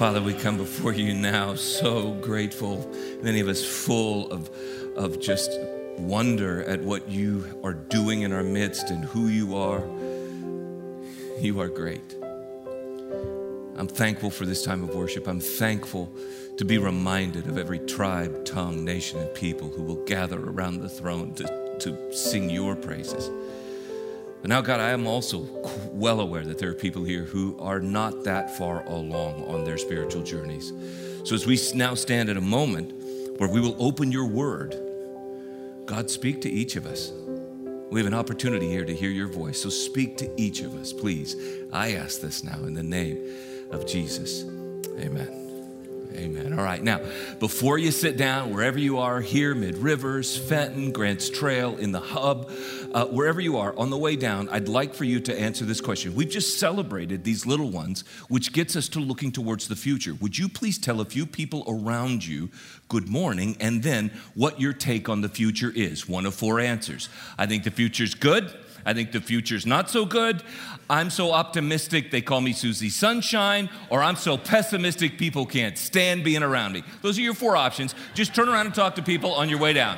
Father, we come before you now so grateful, many of us full of just wonder at what you are doing in our midst and who you are. You are great. I'm thankful for this time of worship. I'm thankful to be reminded of every tribe, tongue, nation, and people who will gather around the throne to sing your praises. But now, God, I am also well aware that there are people here who are not that far along on their spiritual journeys. So as we now stand at a moment where we will open your word, God, speak to each of us. We have an opportunity here to hear your voice. So speak to each of us, please. I ask this now in the name of Jesus. Amen. Amen. All right. Now, before you sit down, wherever you are, here, Mid-Rivers, Fenton, Grants Trail, in the hub, wherever you are, on the way down, I'd like for you to answer this question. We've just celebrated these little ones, which gets us to looking towards the future. Would you please tell a few people around you good morning, and then what your take on the future is? One of four answers. I think the future's good. I think the future's not so good. I'm so optimistic they call me Susie Sunshine, or I'm so pessimistic people can't stand being around me. Those are your four options. Just turn around and talk to people on your way down.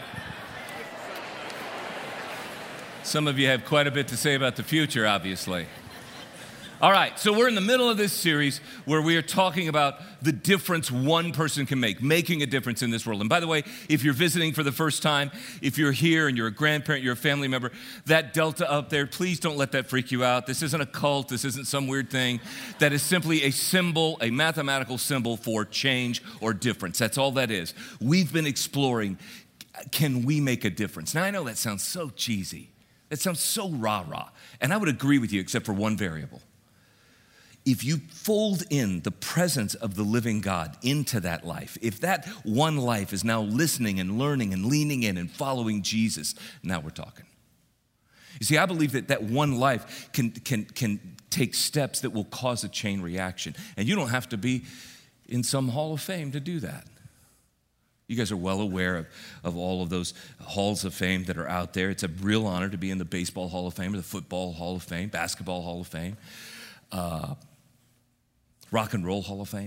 Some of you have quite a bit to say about the future, obviously. All right, so we're in the middle of this series where we are talking about the difference one person can make, making a difference in this world. And by the way, if you're visiting for the first time, if you're here and you're a grandparent, you're a family member, that delta up there, please don't let that freak you out. This isn't a cult. This isn't some weird thing. That is simply a symbol, a mathematical symbol for change or difference. That's all that is. We've been exploring, can we make a difference? Now, I know that sounds so cheesy. That sounds so rah-rah. And I would agree with you except for one variable. If you fold in the presence of the living God into that life, if that one life is now listening and learning and leaning in and following Jesus, now we're talking. You see, I believe that one life can take steps that will cause a chain reaction. And you don't have to be in some hall of fame to do that. You guys are well aware of all of those halls of fame that are out there. It's a real honor to be in the Baseball Hall of Fame or the Football Hall of Fame, Basketball Hall of Fame. Rock and Roll Hall of Fame,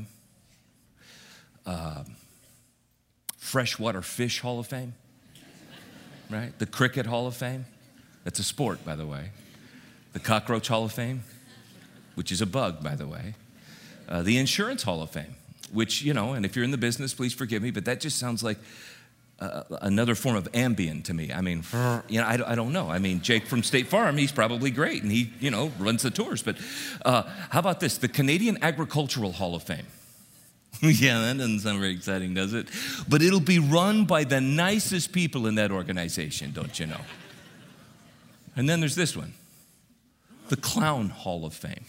Freshwater Fish Hall of Fame, right? The Cricket Hall of Fame, that's a sport, by the way. The Cockroach Hall of Fame, which is a bug, by the way. The Insurance Hall of Fame, which, you know, and if you're in the business, please forgive me, but that just sounds like another form of Ambien to me. I mean, you know, I don't know. I mean, Jake from State Farm, he's probably great, and he, you know, runs the tours. But how about this? The Canadian Agricultural Hall of Fame. Yeah, that doesn't sound very exciting, does it? But it'll be run by the nicest people in that organization, don't you know? And then there's this one, the Clown Hall of Fame.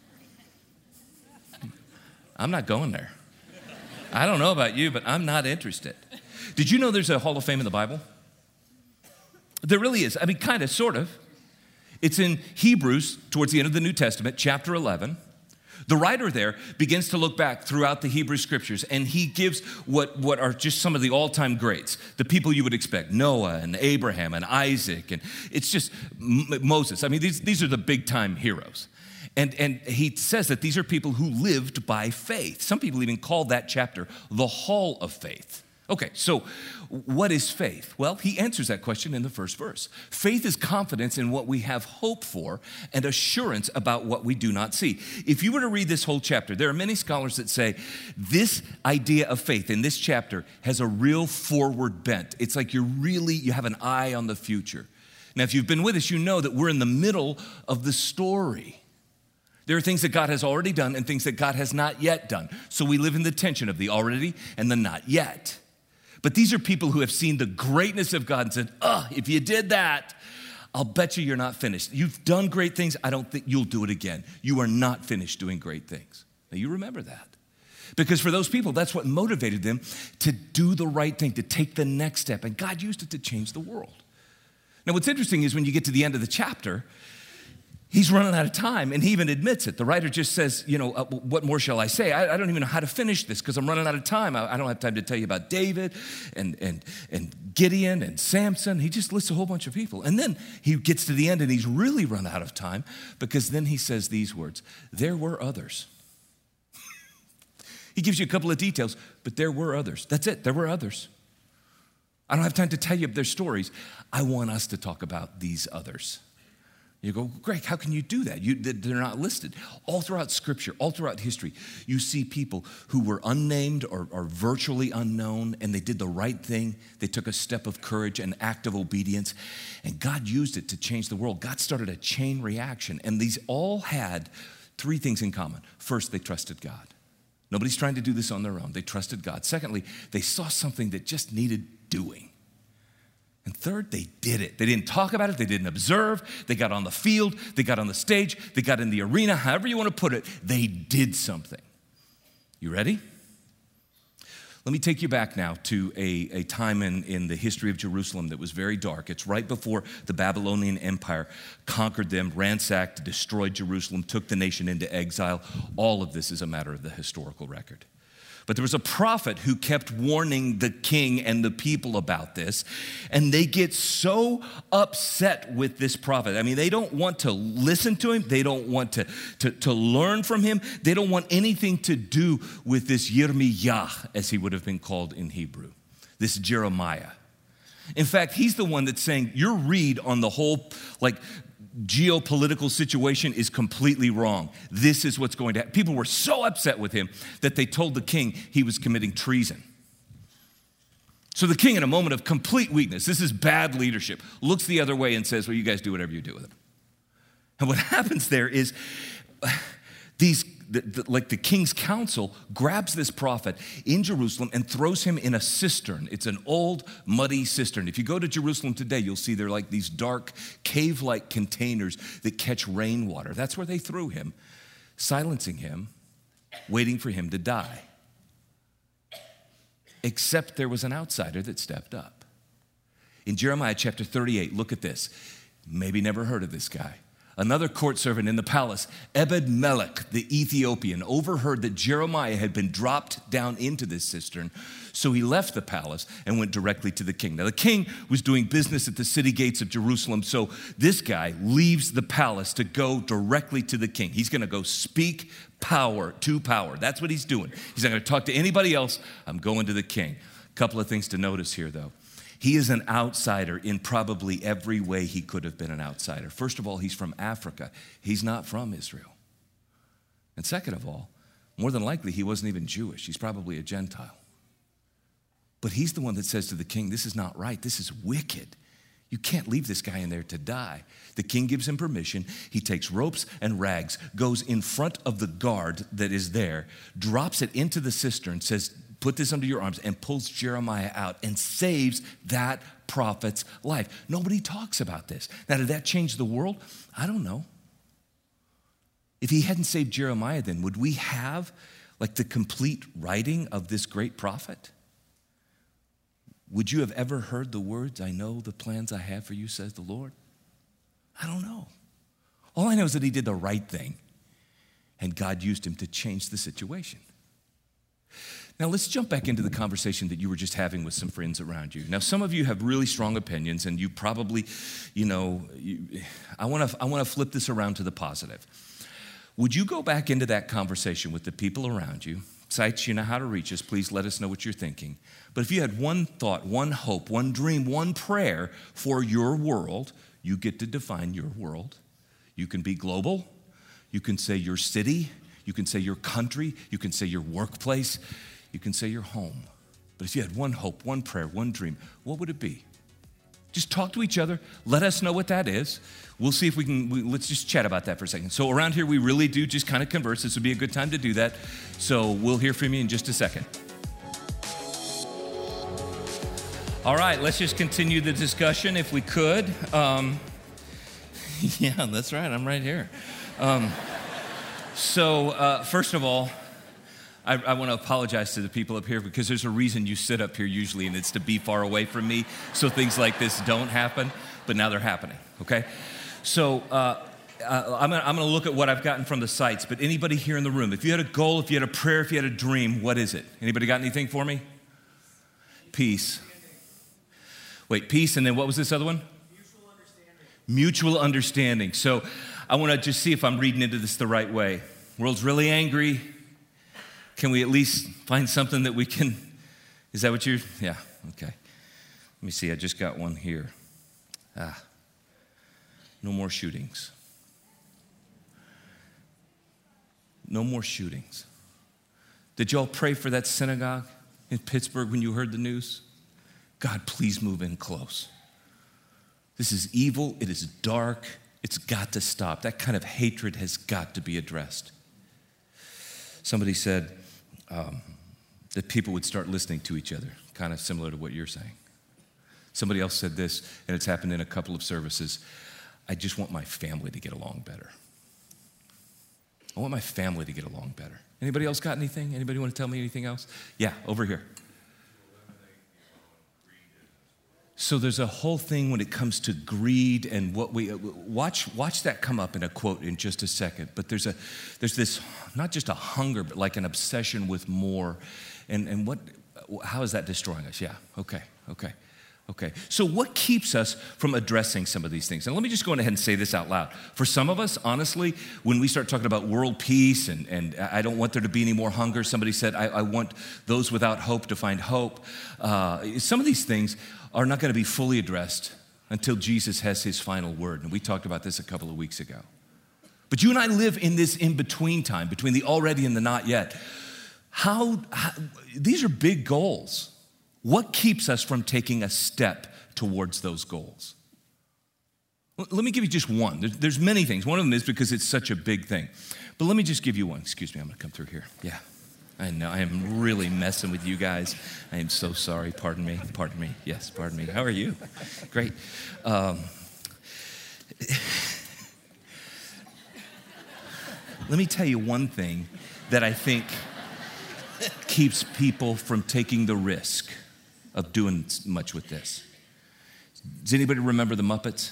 I'm not going there. I don't know about you, but I'm not interested. Did you know there's a Hall of Fame in the Bible? There really is. I mean, kind of, sort of. It's in Hebrews, towards the end of the New Testament, chapter 11. The writer there begins to look back throughout the Hebrew scriptures, and he gives what are just some of the all-time greats, the people you would expect, Noah and Abraham and Isaac, and it's just Moses. I mean, these are the big-time heroes. And he says that these are people who lived by faith. Some people even call that chapter the Hall of Faith. Okay, so what is faith? Well, he answers that question in the first verse. Faith is confidence in what we have hope for and assurance about what we do not see. If you were to read this whole chapter, there are many scholars that say this idea of faith in this chapter has a real forward bent. It's like you have an eye on the future. Now, if you've been with us, you know that we're in the middle of the story. There are things that God has already done and things that God has not yet done. So we live in the tension of the already and the not yet. But these are people who have seen the greatness of God and said, if you did that, I'll bet you're not finished. You've done great things. I don't think you'll do it again. You are not finished doing great things. Now, you remember that. Because for those people, that's what motivated them to do the right thing, to take the next step. And God used it to change the world. Now, what's interesting is when you get to the end of the chapter, he's running out of time, and he even admits it. The writer just says, what more shall I say? I don't even know how to finish this because I'm running out of time. I don't have time to tell you about David and Gideon and Samson. He just lists a whole bunch of people. And then he gets to the end, and he's really run out of time because then he says these words, there were others. He gives you a couple of details, but there were others. That's it, there were others. I don't have time to tell you their stories. I want us to talk about these others. You go, Greg, how can you do that? They're not listed. All throughout Scripture, all throughout history, you see people who were unnamed or virtually unknown, and they did the right thing. They took a step of courage, an act of obedience, and God used it to change the world. God started a chain reaction, and these all had three things in common. First, they trusted God. Nobody's trying to do this on their own. They trusted God. Secondly, they saw something that just needed doing. And third, they did it. They didn't talk about it. They didn't observe. They got on the field. They got on the stage. They got in the arena, however you want to put it. They did something. You ready? Let me take you back now to a time in the history of Jerusalem that was very dark. It's right before the Babylonian Empire conquered them, ransacked, destroyed Jerusalem, took the nation into exile. All of this is a matter of the historical record. But there was a prophet who kept warning the king and the people about this, and they get so upset with this prophet. I mean, they don't want to listen to him. They don't want to learn from him. They don't want anything to do with this Yirmiyah, as he would have been called in Hebrew, this Jeremiah. In fact, he's the one that's saying, your read on the whole, geopolitical situation is completely wrong. This is what's going to happen. People were so upset with him that they told the king he was committing treason. So the king, in a moment of complete weakness, this is bad leadership, looks the other way and says, well, you guys do whatever you do with him. And what happens there is the king's council grabs this prophet in Jerusalem and throws him in a cistern. It's an old, muddy cistern. If you go to Jerusalem today, you'll see they're like these dark, cave-like containers that catch rainwater. That's where they threw him, silencing him, waiting for him to die. Except there was an outsider that stepped up. In Jeremiah chapter 38, look at this. Maybe never heard of this guy. Another court servant in the palace, Ebed-Melech, the Ethiopian, overheard that Jeremiah had been dropped down into this cistern, so he left the palace and went directly to the king. Now, the king was doing business at the city gates of Jerusalem, so this guy leaves the palace to go directly to the king. He's going to go speak power to power. That's what he's doing. He's not going to talk to anybody else. I'm going to the king. A couple of things to notice here, though. He is an outsider in probably every way he could have been an outsider. First of all, he's from Africa. He's not from Israel. And second of all, more than likely, he wasn't even Jewish. He's probably a Gentile. But he's the one that says to the king, this is not right. This is wicked. You can't leave this guy in there to die. The king gives him permission. He takes ropes and rags, goes in front of the guard that is there, drops it into the cistern, says, put this under your arms, and pulls Jeremiah out and saves that prophet's life. Nobody talks about this. Now, did that change the world? I don't know. If he hadn't saved Jeremiah, then would we have the complete writing of this great prophet? Would you have ever heard the words, I know the plans I have for you, says the Lord? I don't know. All I know is that he did the right thing, and God used him to change the situation. Now, let's jump back into the conversation that you were just having with some friends around you. Now, some of you have really strong opinions, and you probably, I want to flip this around to the positive. Would you go back into that conversation with the people around you? Sites, you know how to reach us. Please let us know what you're thinking. But if you had one thought, one hope, one dream, one prayer for your world, you get to define your world. You can be global. You can say your city. You can say your country. You can say your workplace. You can say your home. But if you had one hope, one prayer, one dream, what would it be? Just talk to each other. Let us know what that is. We'll see if we can, let's just chat about that for a second. So around here, we really do just kind of converse. This would be a good time to do that. So we'll hear from you in just a second. All right, let's just continue the discussion if we could. Yeah, that's right. I'm right here. First of all, I want to apologize to the people up here because there's a reason you sit up here usually, and it's to be far away from me so things like this don't happen, but now they're happening, okay? So I'm going to look at what I've gotten from the sites, but anybody here in the room, if you had a goal, if you had a prayer, if you had a dream, what is it? Anybody got anything for me? Peace. Wait, peace, and then what was this other one? Mutual understanding. Mutual understanding. So I want to just see if I'm reading into this the right way. World's really angry. Can we at least find something that we can, is that what you're, yeah, okay. Let me see, I just got one here. No more shootings. No more shootings. Did y'all pray for that synagogue in Pittsburgh when you heard the news? God, please move in close. This is evil. It is dark. It's got to stop. That kind of hatred has got to be addressed. Somebody said that people would start listening to each other, kind of similar to what you're saying. Somebody else said this, and it's happened in a couple of services. I just want my family to get along better. I want my family to get along better. Anybody else got anything? Anybody want to tell me anything else? Yeah, over here. So there's a whole thing when it comes to greed and what we watch that come up in a quote in just a second. But there's this not just a hunger, but like an obsession with more. And how is that destroying us? Yeah, okay. So what keeps us from addressing some of these things? And let me just go ahead and say this out loud. For some of us, honestly, when we start talking about world peace and I don't want there to be any more hunger, somebody said, I want those without hope to find hope. Some of these things are not going to be fully addressed until Jesus has his final word. And we talked about this a couple of weeks ago. But you and I live in this in-between time, between the already and the not yet. How these are big goals. What keeps us from taking a step towards those goals? Let me give you just one. There's many things. One of them is because it's such a big thing. But let me just give you one. Excuse me, I'm going to come through here. Yeah, I know. I am really messing with you guys. I am so sorry. Pardon me. Yes, pardon me. How are you? Great. Let me tell you one thing that I think keeps people from taking the risk of doing much with this. Does anybody remember the Muppets?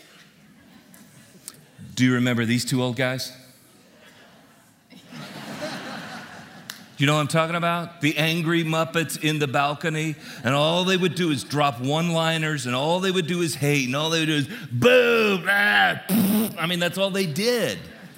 Do you remember these two old guys? Do you know what I'm talking about? The angry Muppets in the balcony, and all they would do is drop one-liners, and all they would do is hate, and all they would do is boom, I mean, that's all they did.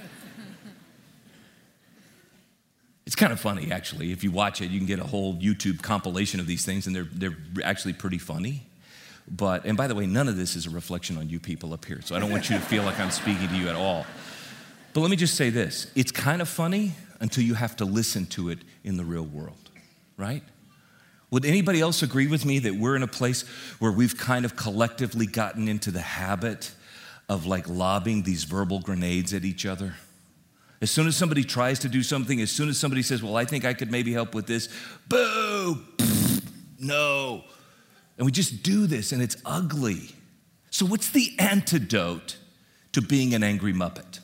It's kind of funny, actually. If you watch it, you can get a whole YouTube compilation of these things, and they're actually pretty funny. And by the way, none of this is a reflection on you people up here, so I don't want you to feel like I'm speaking to you at all. But let me just say this. It's kind of funny until you have to listen to it in the real world, right? Would anybody else agree with me that we're in a place where we've kind of collectively gotten into the habit of like lobbing these verbal grenades at each other? As soon as somebody tries to do something, as soon as somebody says, well, I think I could maybe help with this, boo, no. And we just do this, and it's ugly. So what's the antidote to being an angry Muppet?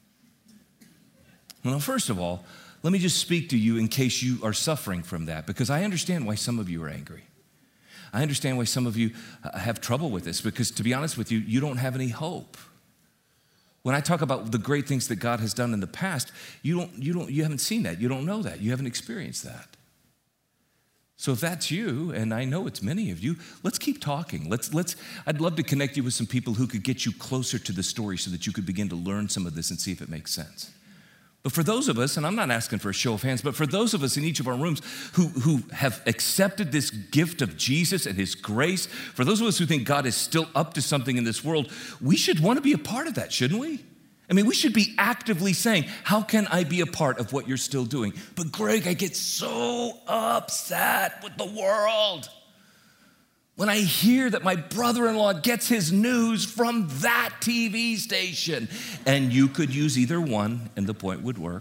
Well, first of all, let me just speak to you in case you are suffering from that, because I understand why some of you are angry. I understand why some of you have trouble with this, because to be honest with you, you don't have any hope. When I talk about the great things that God has done in the past, you haven't seen that. You don't know that. You haven't experienced that. So if that's you, and I know it's many of you, let's keep talking. I'd love to connect you with some people who could get you closer to the story so that you could begin to learn some of this and see if it makes sense. But for those of us, and I'm not asking for a show of hands, but for those of us in each of our rooms who have accepted this gift of Jesus and his grace, for those of us who think God is still up to something in this world, we should want to be a part of that, shouldn't we? I mean, we should be actively saying, how can I be a part of what you're still doing? But Greg, I get so upset with the world when I hear that my brother-in-law gets his news from that TV station. And you could use either one, and the point would work.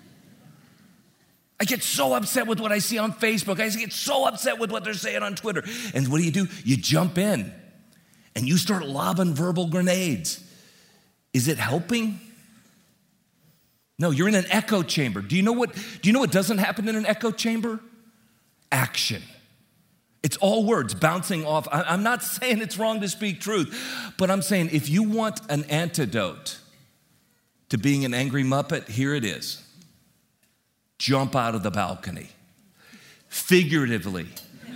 I get so upset with what I see on Facebook. I get so upset with what they're saying on Twitter. And what do? You jump in, and you start lobbing verbal grenades. Is it helping? No, you're in an echo chamber. Do you know what doesn't happen in an echo chamber? Action. It's all words bouncing off. I'm not saying it's wrong to speak truth, but I'm saying if you want an antidote to being an angry Muppet, here it is. Jump out of the balcony. Figuratively.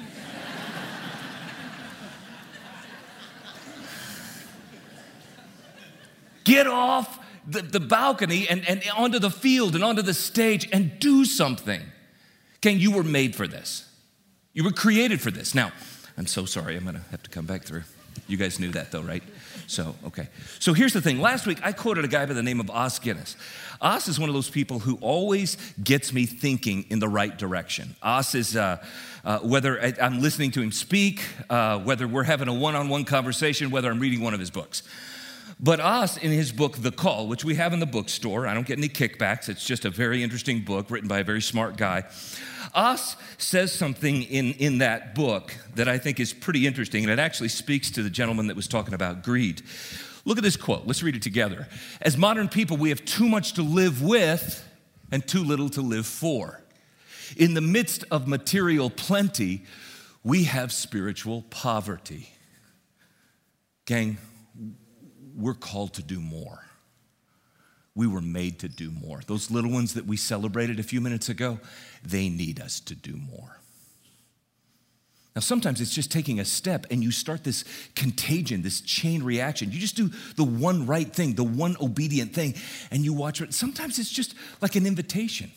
Get off the balcony and onto the field and onto the stage and do something. Gang, you were made for this. You were created for this. Now, I'm so sorry. I'm going to have to come back through. You guys knew that though, right? So, okay. So here's the thing. Last week, I quoted a guy by the name of Os Guinness. Os is one of those people who always gets me thinking in the right direction. Os is, whether I'm listening to him speak, whether we're having a one-on-one conversation, whether I'm reading one of his books. But Os, in his book, The Call, which we have in the bookstore, I don't get any kickbacks. It's just a very interesting book written by a very smart guy. Os says something in that book that I think is pretty interesting, and it actually speaks to the gentleman that was talking about greed. Look at this quote. Let's read it together. As modern people, we have too much to live with and too little to live for. In the midst of material plenty, we have spiritual poverty. Gang, we're called to do more. We were made to do more. Those little ones that we celebrated a few minutes ago, they need us to do more. Now, sometimes it's just taking a step and you start this contagion, this chain reaction. You just do the one right thing, the one obedient thing, and you watch it. Sometimes it's just like an invitation.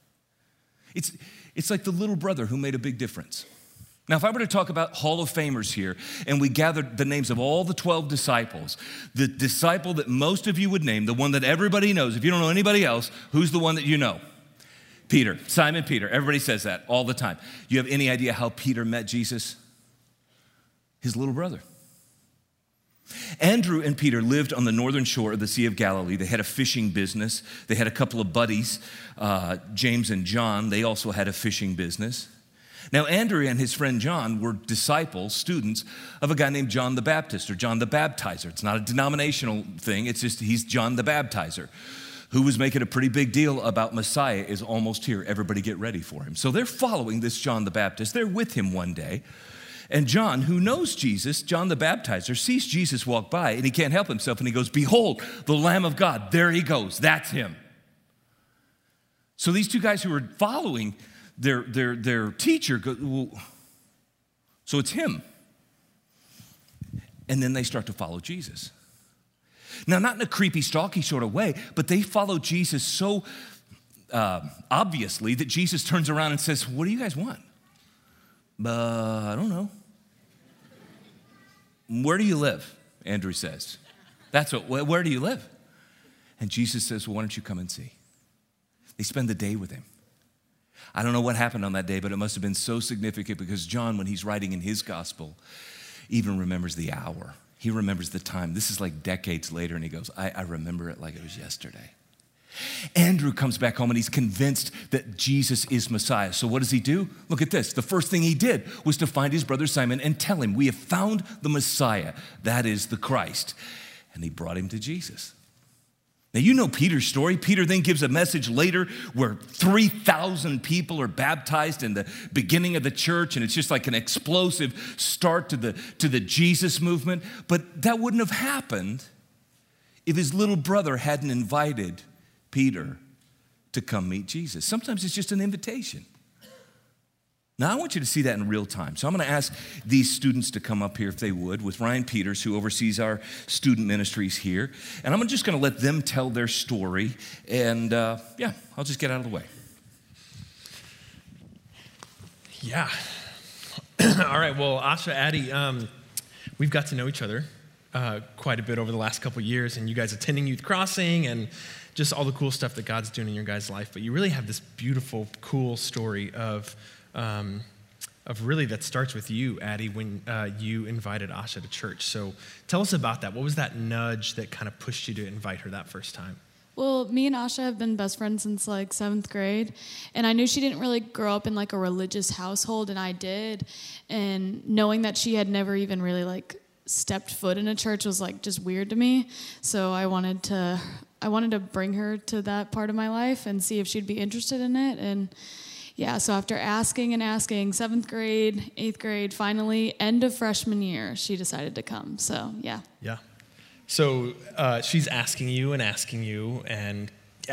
It's like the little brother who made a big difference. Now, if I were to talk about Hall of Famers here, and we gathered the names of all the 12 disciples, the disciple that most of you would name, the one that everybody knows, if you don't know anybody else, who's the one that you know? Peter, Simon Peter. Everybody says that all the time. You have any idea how Peter met Jesus? His little brother. Andrew and Peter lived on the northern shore of the Sea of Galilee. They had a fishing business. They had a couple of buddies, James and John. They also had a fishing business. Now, Andrew and his friend John were disciples, students of a guy named John the Baptist or John the Baptizer. It's not a denominational thing. It's just he's John the Baptizer, who was making a pretty big deal about Messiah is almost here. Everybody get ready for him. So they're following this John the Baptist. They're with him one day. And John, who knows Jesus, John the Baptizer, sees Jesus walk by and he can't help himself and he goes, "Behold, the Lamb of God." There he goes. That's him. So these two guys who were following their teacher go, well, so it's him. And then they start to follow Jesus. Now, not in a creepy, stalky sort of way, but they follow Jesus so obviously that Jesus turns around and says, "What do you guys want?" I don't know. "Where do you live?" Andrew says. Where do you live? And Jesus says, "Well, why don't you come and see?" They spend the day with him. I don't know what happened on that day, but it must have been so significant because John, when he's writing in his gospel, even remembers the hour. He remembers the time. This is like decades later, and he goes, I remember it like it was yesterday. Andrew comes back home, and he's convinced that Jesus is Messiah. So what does he do? Look at this. The first thing he did was to find his brother Simon and tell him, "We have found the Messiah. That is the Christ." And he brought him to Jesus. Now, you know Peter's story. Peter then gives a message later where 3,000 people are baptized in the beginning of the church, and it's just like an explosive start to the Jesus movement. But that wouldn't have happened if his little brother hadn't invited Peter to come meet Jesus. Sometimes it's just an invitation. Now, I want you to see that in real time. So I'm going to ask these students to come up here, if they would, with Ryan Peters, who oversees our student ministries here. And I'm just going to let them tell their story. And I'll just get out of the way. Yeah. All right. Well, Asha, Addie, we've got to know each other quite a bit over the last couple of years, and you guys attending Youth Crossing and just all the cool stuff that God's doing in your guys' life. But you really have this beautiful, cool story of really that starts with you, Addie, when you invited Asha to church. So tell us about that. What was that nudge that kind of pushed you to invite her that first time? Well, me and Asha have been best friends since like 7th grade, and I knew she didn't really grow up in like a religious household, and I did. And knowing that she had never even really like stepped foot in a church was like just weird to me. So I wanted to bring her to that part of my life and see if she'd be interested in it. And yeah, so after asking and asking, 7th grade, 8th grade, finally, end of freshman year, she decided to come. So, yeah. Yeah. So she's asking you and asking and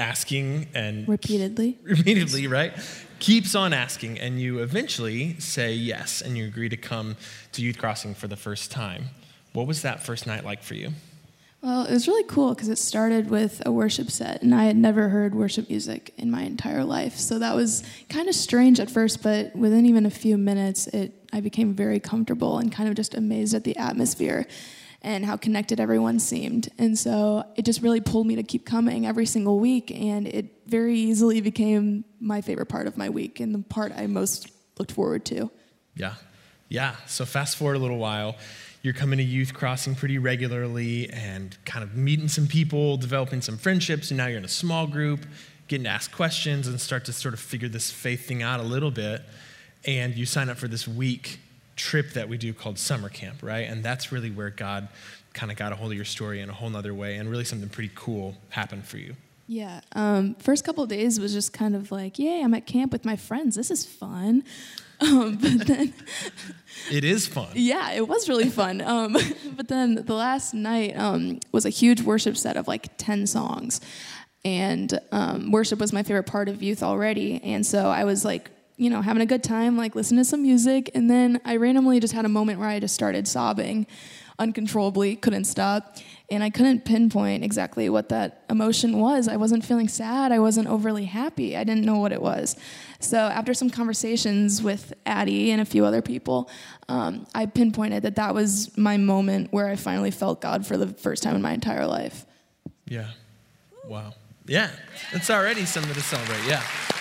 repeatedly, right? Keeps on asking, and you eventually say yes, and you agree to come to Youth Crossing for the first time. What was that first night like for you? Well, it was really cool because it started with a worship set, and I had never heard worship music in my entire life. So that was kind of strange at first, but within even a few minutes, I became very comfortable and kind of just amazed at the atmosphere and how connected everyone seemed. And so it just really pulled me to keep coming every single week, and it very easily became my favorite part of my week and the part I most looked forward to. Yeah. So fast forward a little while. You're coming to Youth Crossing pretty regularly and kind of meeting some people, developing some friendships, and now you're in a small group, getting to ask questions and start to sort of figure this faith thing out a little bit. And you sign up for this week trip that we do called summer camp, right? And that's really where God kind of got a hold of your story in a whole nother way, and really something pretty cool happened for you. Yeah. First couple of days was just kind of like, yay, I'm at camp with my friends. This is fun. But then... It is fun. Yeah, it was really fun. But then the last night was a huge worship set of like 10 songs. And worship was my favorite part of youth already. And so I was like, having a good time, like listening to some music. And then I randomly just had a moment where I just started sobbing uncontrollably, couldn't stop. And I couldn't pinpoint exactly what that emotion was. I wasn't feeling sad. I wasn't overly happy. I didn't know what it was. So after some conversations with Addie and a few other people, I pinpointed that was my moment where I finally felt God for the first time in my entire life. Yeah. Wow. Yeah. It's already something to celebrate. Yeah.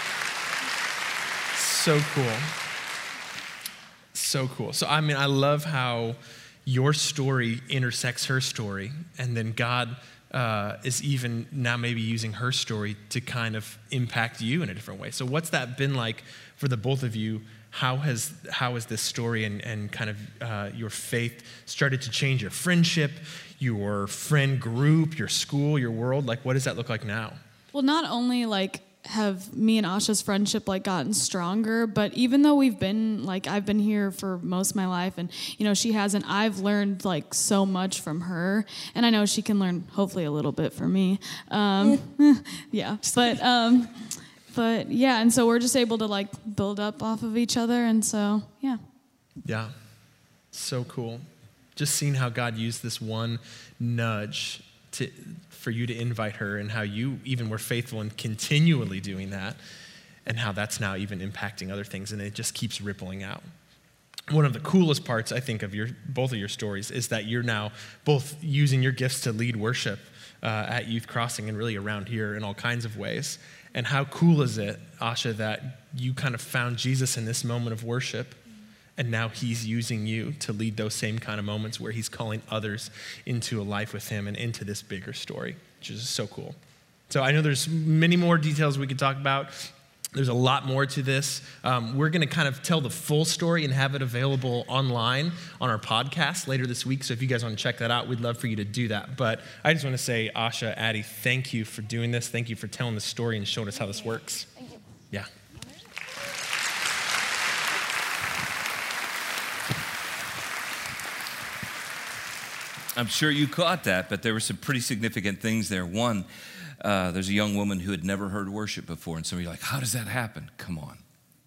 So cool. So cool. So, I mean, I love how your story intersects her story, and then God is even now maybe using her story to kind of impact you in a different way. So what's that been like for the both of you? How has this story and kind of your faith started to change your friendship, your friend group, your school, your world? Like, what does that look like now? Well, not only like have me and Asha's friendship like gotten stronger, but even though we've been like, I've been here for most of my life and she hasn't, I've learned like so much from her, and I know she can learn hopefully a little bit from me. Yeah, but yeah, and so we're just able to like build up off of each other, and so yeah, so cool. Just seeing how God used this one nudge for you to invite her, and how you even were faithful in continually doing that, and how that's now even impacting other things, and it just keeps rippling out. One of the coolest parts, I think, of both of your stories is that you're now both using your gifts to lead worship at Youth Crossing and really around here in all kinds of ways. And how cool is it, Asha, that you kind of found Jesus in this moment of worship, and now he's using you to lead those same kind of moments where he's calling others into a life with him and into this bigger story, which is so cool. So I know there's many more details we could talk about. There's a lot more to this. We're going to kind of tell the full story and have it available online on our podcast later this week. So if you guys want to check that out, we'd love for you to do that. But I just want to say, Asha, Addie, thank you for doing this. Thank you for telling the story and showing us how this works. Thank you. Yeah. I'm sure you caught that, but there were some pretty significant things there. One, there's a young woman who had never heard worship before, and so you're like, how does that happen? Come on.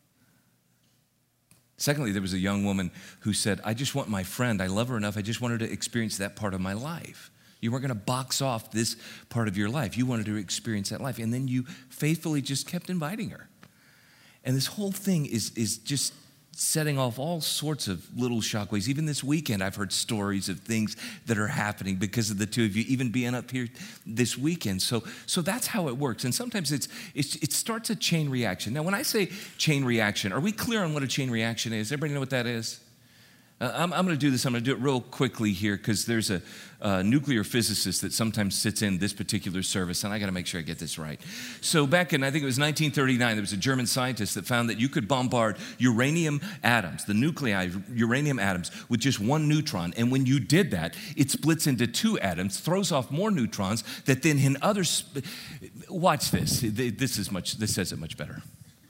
Secondly, there was a young woman who said, I just want my friend. I love her enough. I just want her to experience that part of my life. You weren't going to box off this part of your life. You wanted to experience that life. And then you faithfully just kept inviting her. And this whole thing is just setting off all sorts of little shockwaves. Even this weekend, I've heard stories of things that are happening because of the two of you, even being up here this weekend. So that's how it works. And sometimes it starts a chain reaction. Now, when I say chain reaction, are we clear on what a chain reaction is? Everybody know what that is? I'm going to do this. I'm going to do it real quickly here because there's a nuclear physicist that sometimes sits in this particular service, and I got to make sure I get this right. So back in, I think it was 1939, there was a German scientist that found that you could bombard uranium atoms, the nuclei, uranium atoms, with just one neutron. And when you did that, it splits into two atoms, throws off more neutrons that then in others. Watch this. This says it much better.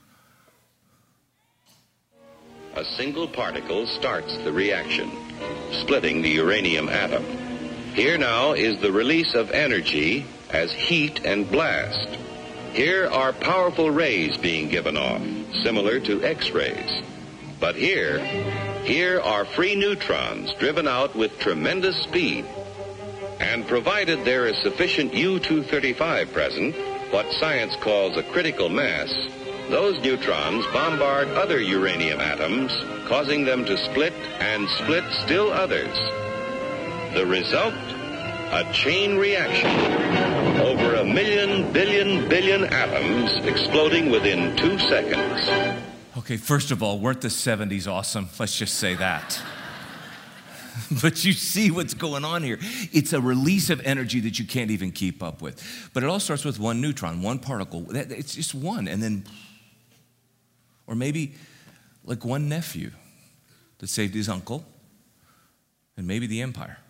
A single particle starts the reaction, splitting the uranium atom. Here now is the release of energy as heat and blast. Here are powerful rays being given off, similar to X-rays. But here are free neutrons driven out with tremendous speed. And provided there is sufficient U-235 present, what science calls a critical mass, those neutrons bombard other uranium atoms, causing them to split and split still others. The result? A chain reaction. Over 1 million billion atoms exploding within 2 seconds. Okay, first of all, weren't the 70s awesome? Let's just say that. But you see what's going on here. It's a release of energy that you can't even keep up with. But it all starts with one neutron, one particle. It's just one, and then, or maybe like one nephew that saved his uncle, and maybe the empire.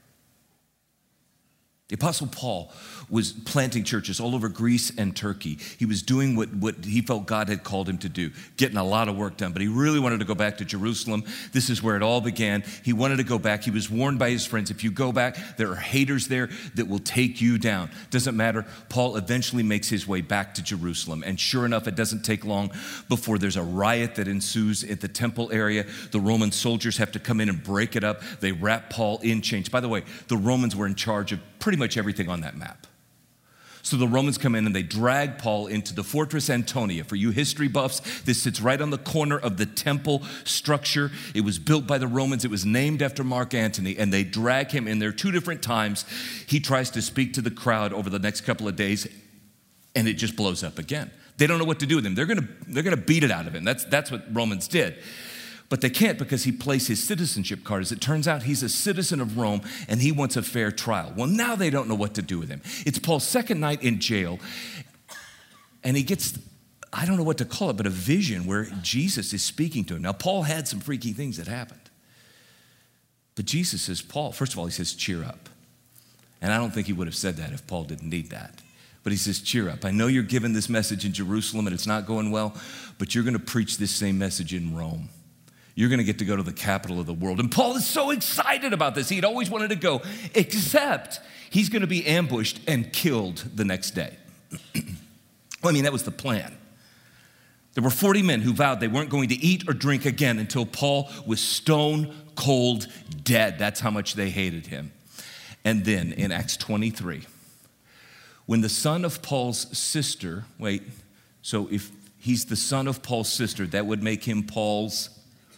The Apostle Paul was planting churches all over Greece and Turkey. He was doing what he felt God had called him to do, getting a lot of work done. But he really wanted to go back to Jerusalem. This is where it all began. He wanted to go back. He was warned by his friends, if you go back, there are haters there that will take you down. Doesn't matter. Paul eventually makes his way back to Jerusalem. And sure enough, it doesn't take long before there's a riot that ensues at the temple area. The Roman soldiers have to come in and break it up. They wrap Paul in chains. By the way, the Romans were in charge of pretty much everything on that map. So the Romans come in and they drag Paul into the Fortress Antonia. For you history buffs, this sits right on the corner of the temple structure. It was built by the Romans. It was named after Mark Antony, and they drag him in there 2 different times. He tries to speak to the crowd over the next couple of days, and it just blows up again. They don't know what to do with him. They're gonna beat it out of him. That's what Romans did. But they can't because he placed his citizenship card. As it turns out, he's a citizen of Rome, and he wants a fair trial. Well, now they don't know what to do with him. It's Paul's second night in jail, and he gets, I don't know what to call it, but a vision where Jesus is speaking to him. Now, Paul had some freaky things that happened. But Jesus says, Paul, first of all, he says, cheer up. And I don't think he would have said that if Paul didn't need that. But he says, cheer up. I know you're giving this message in Jerusalem, and it's not going well, but you're going to preach this same message in Rome. You're going to get to go to the capital of the world. And Paul is so excited about this. He'd always wanted to go, except he's going to be ambushed and killed the next day. Well, I mean, that was the plan. There were 40 men who vowed they weren't going to eat or drink again until Paul was stone cold dead. That's how much they hated him. And then in Acts 23, when the son of Paul's sister, so if he's the son of Paul's sister, that would make him Paul's,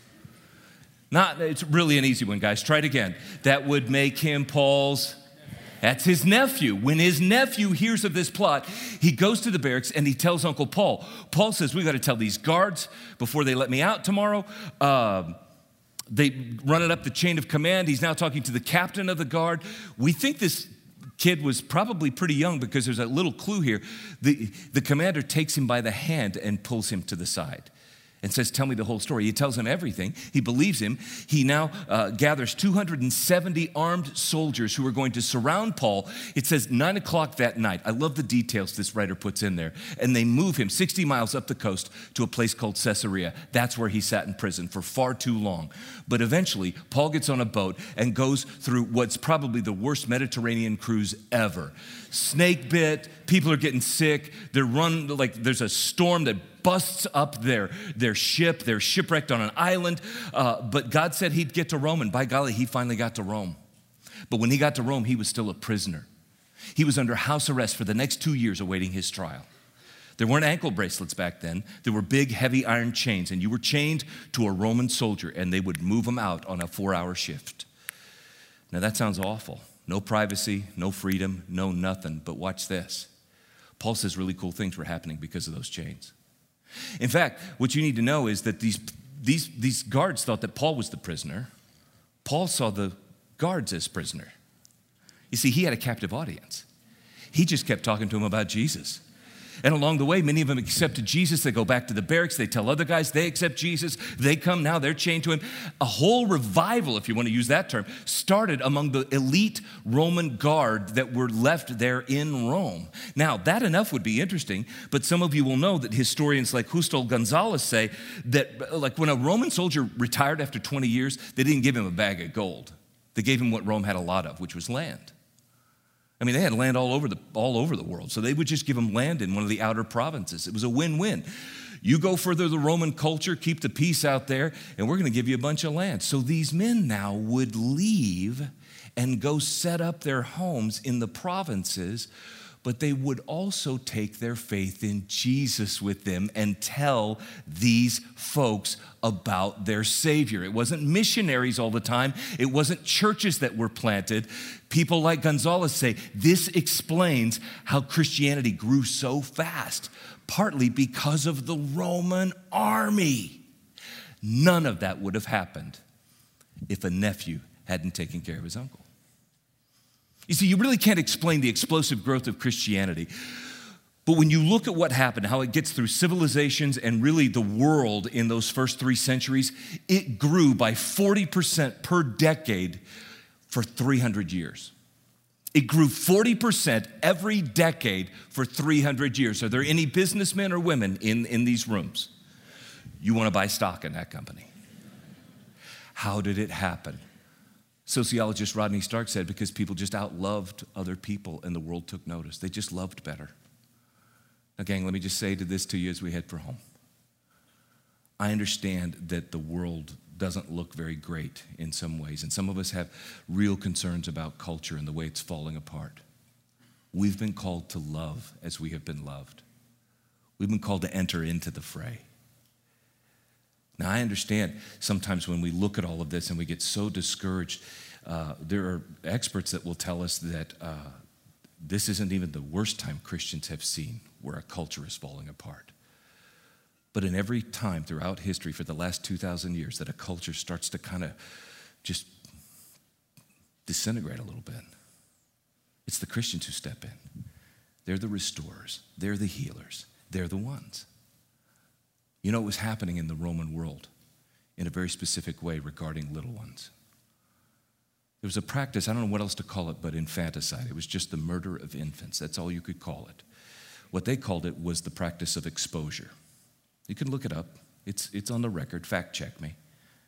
it's really an easy one, guys. Try it again. That would make him Paul's, that's his nephew. When his nephew hears of this plot, he goes to the barracks and he tells Uncle Paul. Paul says, we got to tell these guards before they let me out tomorrow. They run it up the chain of command. He's now talking to the captain of the guard. We think this kid was probably pretty young because there's a little clue here. The commander takes him by the hand and pulls him to the side and says, tell me the whole story. He tells him everything. He believes him. He now gathers 270 armed soldiers who are going to surround Paul. It says 9 o'clock that night. I love the details this writer puts in there. And they move him 60 miles up the coast to a place called Caesarea. That's where he sat in prison for far too long. But eventually, Paul gets on a boat and goes through what's probably the worst Mediterranean cruise ever. Snake bit, people are getting sick. There's a storm that busts up their ship. They're shipwrecked on an island. But God said he'd get to Rome, and by golly, he finally got to Rome. But when he got to Rome, he was still a prisoner. He was under house arrest for the next 2 years awaiting his trial. There weren't ankle bracelets back then. There were big, heavy iron chains, and you were chained to a Roman soldier, and they would move him out on a 4-hour shift. Now, that sounds awful. No privacy, no freedom, no nothing. But watch this. Paul says really cool things were happening because of those chains. In fact, what you need to know is that these guards thought that Paul was the prisoner. Paul saw the guards as prisoner. You see, he had a captive audience. He just kept talking to them about Jesus. And along the way, many of them accepted Jesus. They go back to the barracks. They tell other guys they accept Jesus. They come now, they're chained to him. A whole revival, if you want to use that term, started among the elite Roman guard that were left there in Rome. Now, that enough would be interesting, but some of you will know that historians like Justo Gonzalez say that like when a Roman soldier retired after 20 years, they didn't give him a bag of gold. They gave him what Rome had a lot of, which was land. I mean, they had land all over the world, so they would just give them land in one of the outer provinces. It was a win-win. You go further the Roman culture, keep the peace out there, and we're going to give you a bunch of land. So these men now would leave and go set up their homes in the provinces, but they would also take their faith in Jesus with them and tell these folks about their Savior. It wasn't missionaries all the time. It wasn't churches that were planted. People like Gonzalez say, this explains how Christianity grew so fast, partly because of the Roman army. None of that would have happened if a nephew hadn't taken care of his uncle. You see, you really can't explain the explosive growth of Christianity. But when you look at what happened, how it gets through civilizations and really the world in those first 3 centuries, it grew by 40% per decade for 300 years. It grew 40% every decade for 300 years. Are there any businessmen or women in these rooms? You want to buy stock in that company. How did it happen? Sociologist Rodney Stark said, because people just outloved other people and the world took notice. They just loved better. Now, gang, let me just say this to you as we head for home. I understand that the world doesn't look very great in some ways, and some of us have real concerns about culture and the way it's falling apart. We've been called to love as we have been loved. We've been called to enter into the fray. Now, I understand sometimes when we look at all of this and we get so discouraged, there are experts that will tell us that this isn't even the worst time Christians have seen where a culture is falling apart. But in every time throughout history for the last 2,000 years that a culture starts to kind of just disintegrate a little bit, it's the Christians who step in. They're the restorers. They're the healers. They're the ones. You know what was happening in the Roman world in a very specific way regarding little ones? There was a practice, I don't know what else to call it, but infanticide. It was just the murder of infants. That's all you could call it. What they called it was the practice of exposure. You can look it up. It's on the record. Fact check me.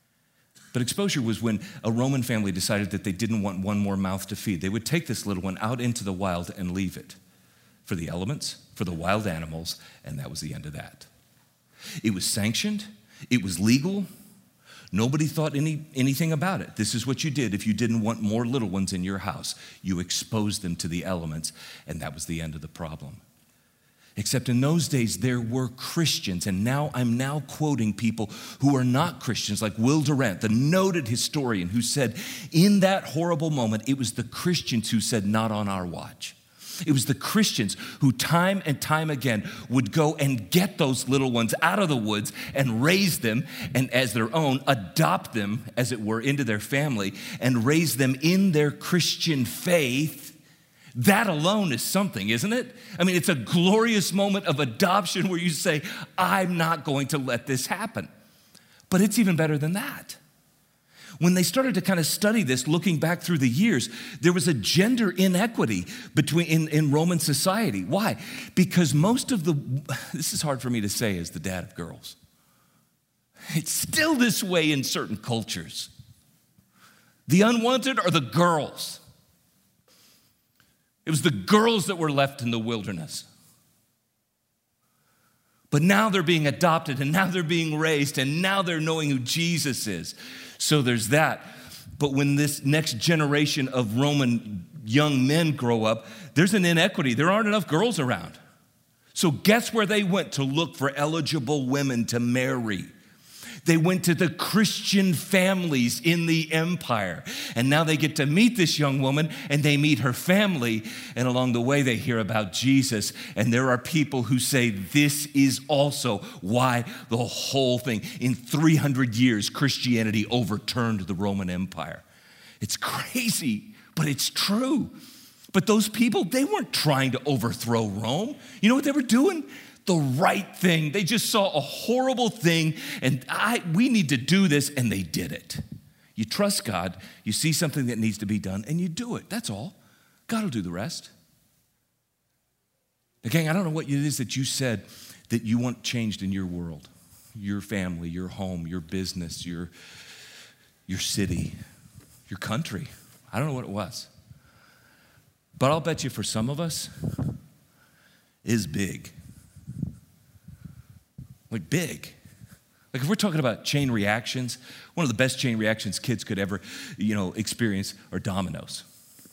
But exposure was when a Roman family decided that they didn't want one more mouth to feed. They would take this little one out into the wild and leave it for the elements, for the wild animals, and that was the end of that. It was sanctioned. It was legal. Nobody thought anything about it. This is what you did if you didn't want more little ones in your house. You exposed them to the elements, and that was the end of the problem. Except in those days, there were Christians, and I'm now quoting people who are not Christians, like Will Durant, the noted historian, who said, in that horrible moment, it was the Christians who said, not on our watch. It was the Christians who time and time again would go and get those little ones out of the woods and raise them and as their own, adopt them, as it were, into their family and raise them in their Christian faith. That alone is something, isn't it? I mean, it's a glorious moment of adoption where you say, I'm not going to let this happen. But it's even better than that. When they started to kind of study this, looking back through the years, there was a gender inequity in Roman society. Why? Because this is hard for me to say as the dad of girls. It's still this way in certain cultures. The unwanted are the girls. It was the girls that were left in the wilderness. But now they're being adopted, and now they're being raised, and now they're knowing who Jesus is. So there's that. But when this next generation of Roman young men grow up, there's an inequity. There aren't enough girls around. So guess where they went to look for eligible women to marry? They went to the Christian families in the empire. And now they get to meet this young woman, and they meet her family. And along the way, they hear about Jesus. And there are people who say this is also why the whole thing, in 300 years, Christianity overturned the Roman Empire. It's crazy, but it's true. But those people, they weren't trying to overthrow Rome. You know what they were doing? The right thing. They just saw a horrible thing, and we need to do this, and they did it. You trust God, you see something that needs to be done, and you do it. That's all. God will do the rest. Now, gang, I don't know what it is that you said that you want changed in your world, your family, your home, your business, your city, your country. I don't know what it was. But I'll bet you for some of us, it is big. Like big. Like if we're talking about chain reactions, one of the best chain reactions kids could ever, experience are dominoes.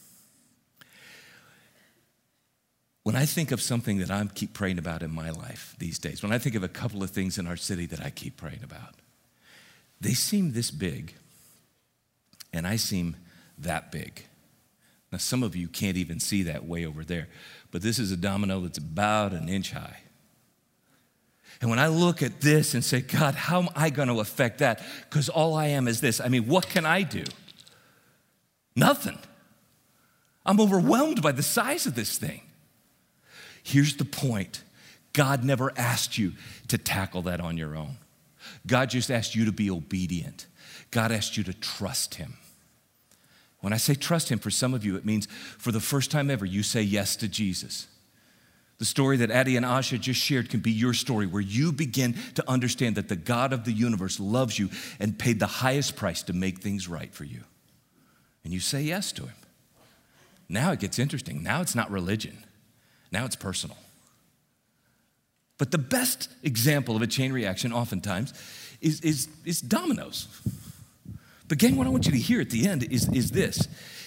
When I think of something that I keep praying about in my life these days, when I think of a couple of things in our city that I keep praying about, they seem this big, and I seem that big. Now, some of you can't even see that way over there, but this is a domino that's about an inch high. And when I look at this and say, God, how am I going to affect that? Because all I am is this. I mean, what can I do? Nothing. I'm overwhelmed by the size of this thing. Here's the point. God never asked you to tackle that on your own. God just asked you to be obedient. God asked you to trust him. When I say trust him, for some of you, it means for the first time ever, you say yes to Jesus. The story that Addie and Asha just shared can be your story, where you begin to understand that the God of the universe loves you and paid the highest price to make things right for you. And you say yes to him. Now it gets interesting. Now it's not religion. Now it's personal. But the best example of a chain reaction oftentimes is dominoes. But gang, what I want you to hear at the end is this.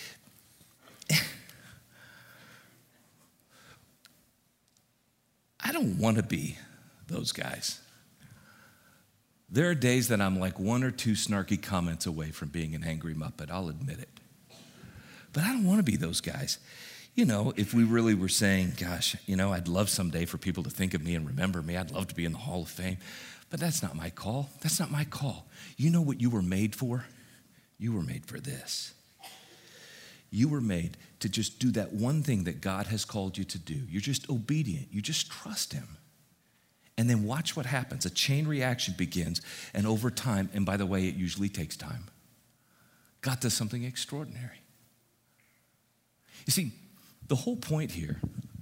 I don't want to be those guys. There are days that I'm like one or two snarky comments away from being an angry Muppet, I'll admit it. But I don't want to be those guys. If we really were saying, gosh, I'd love someday for people to think of me and remember me. I'd love to be in the Hall of Fame. But that's not my call. That's not my call. You know what you were made for? You were made for this. You were made to just do that one thing that God has called you to do. You're just obedient. You just trust him. And then watch what happens. A chain reaction begins, and over time, and by the way, it usually takes time, God does something extraordinary. You see, the whole point here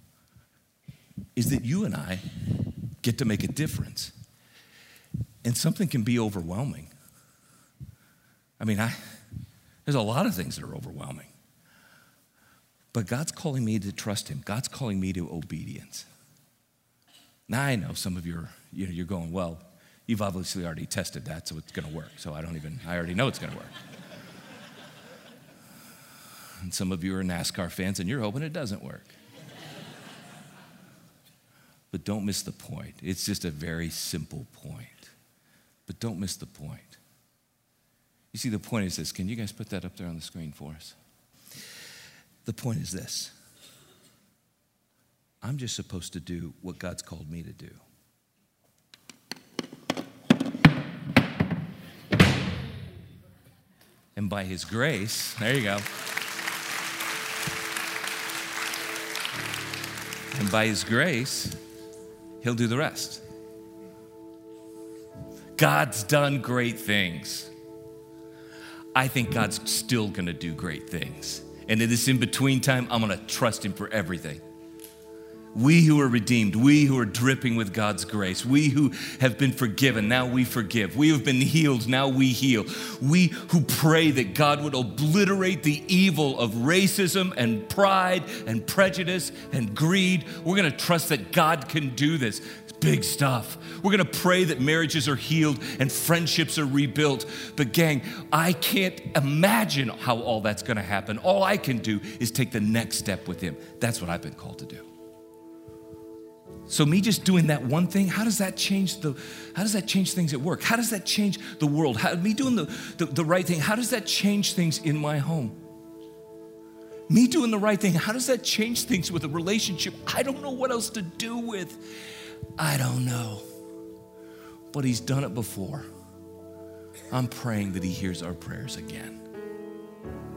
is that you and I get to make a difference. And something can be overwhelming. I mean, there's a lot of things that are overwhelming. But God's calling me to trust him. God's calling me to obedience. Now I know some of you you're going, well, you've obviously already tested that, so it's going to work. So I already know it's going to work. And some of you are NASCAR fans, and you're hoping it doesn't work. But don't miss the point. It's just a very simple point. But don't miss the point. You see, the point is this. Can you guys put that up there on the screen for us? The point is this. I'm just supposed to do what God's called me to do. And by his grace, there you go. And by his grace, he'll do the rest. God's done great things. I think God's still going to do great things. And in this in-between time, I'm going to trust him for everything. We who are redeemed, we who are dripping with God's grace, we who have been forgiven, now we forgive. We have been healed, now we heal. We who pray that God would obliterate the evil of racism and pride and prejudice and greed. We're going to trust that God can do this. It's big stuff. We're going to pray that marriages are healed and friendships are rebuilt. But gang, I can't imagine how all that's going to happen. All I can do is take the next step with him. That's what I've been called to do. So me just doing that one thing, how does that change things at work? How does that change the world? Me doing the right thing, how does that change things in my home? Me doing the right thing, how does that change things with a relationship I don't know what else to do with? I don't know. But he's done it before. I'm praying that he hears our prayers again.